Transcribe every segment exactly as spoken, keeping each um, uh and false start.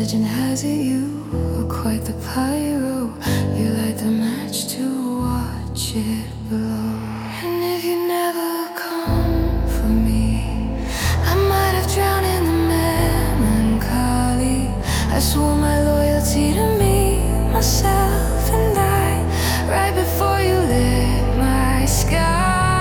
Legend has it you are quite the pyro. You light the match to watch it blow. And if you never come for me, I might have drowned in the melancholy. I swore my loyalty to me, myself and I, right before you lit my sky.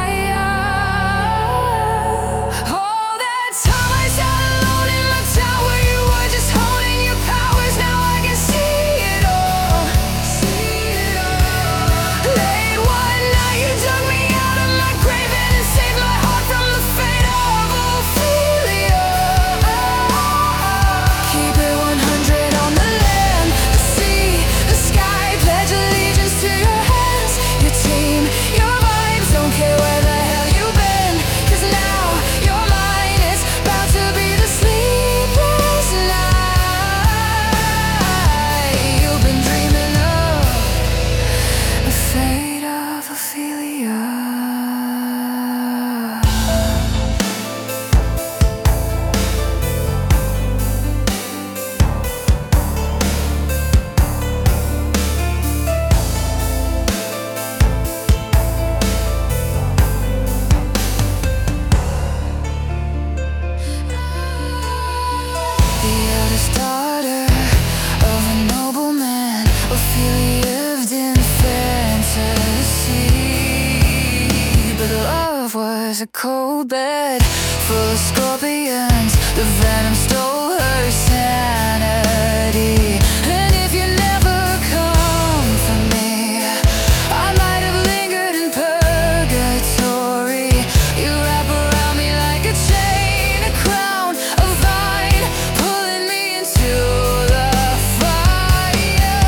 Was a cold bed full of scorpions. The venom stole her sanity. And if you never come for me, I might have lingered in purgatory. You wrap around me like a chain, a crown, a vine, pulling me into the fire.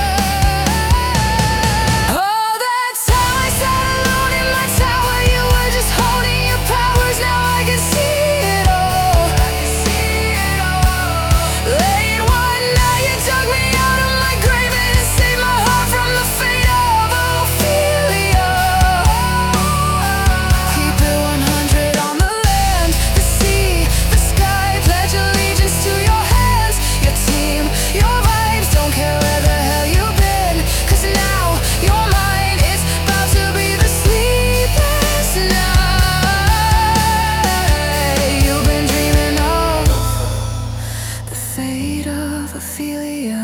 All that time I sat alone in my tower, you were just holding powers. Now I can see it all. I can see it all. Late one night you dug me out of my grave and saved my heart from the fate of Ophelia. Keep it one hundred on the land, the sea, the sky. Pledge allegiance to your hands, your team, your vibes. Don't care where the hell you've been, 'cause now you're mine. It's about to be the sleepless night. Fate of Ophelia.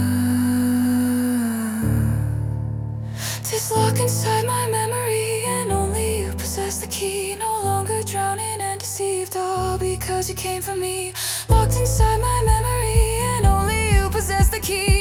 This lock inside my memory, and only you possess the key. No longer drowning and deceived, all because you came for me. Locked inside my memory, and only you possess the key.